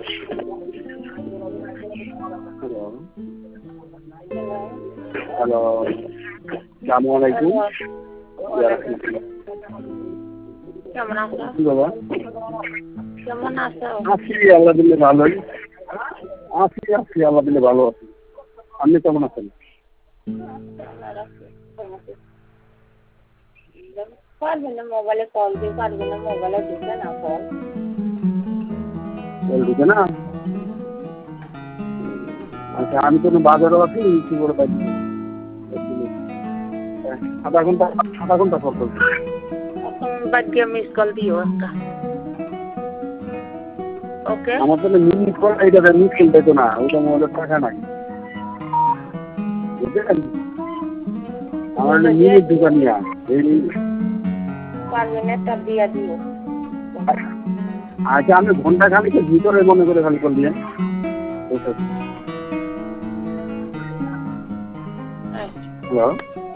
Hello, আসসালামু আলাইকুম। কেমন আছো? কি বাবা? কেমন আছো? আছি আল্লাহ দিলে ভালোই। আছি আল্লাহ দিলে ভালো আছি। আপনি কেমন আছেন? পারবেন না মোবাইলে কল দিয়ে পারবেন না মোবাইলে ঢুকে না কল ঢুকে না? আচ্ছা, আমি তো বাজারও আছি, কি করে পাইছি? আধা ঘন্টা পর করবো। এখন বাদ দিয়ে মিস কল দিও একটা। ওকে আমার তো মিনিট কল এটা মিস কল দিত না, ওইটা মোবাইলের টাকা নাই, বুঝলেন? আমার মিনিট ঢুকা নিয়ে পারবেন একটা দিয়া দিও। আচ্ছা, আমি ঘন্টা খানিকের ভিতরে মনে করে খালি কল দিয়ে হ্যালো।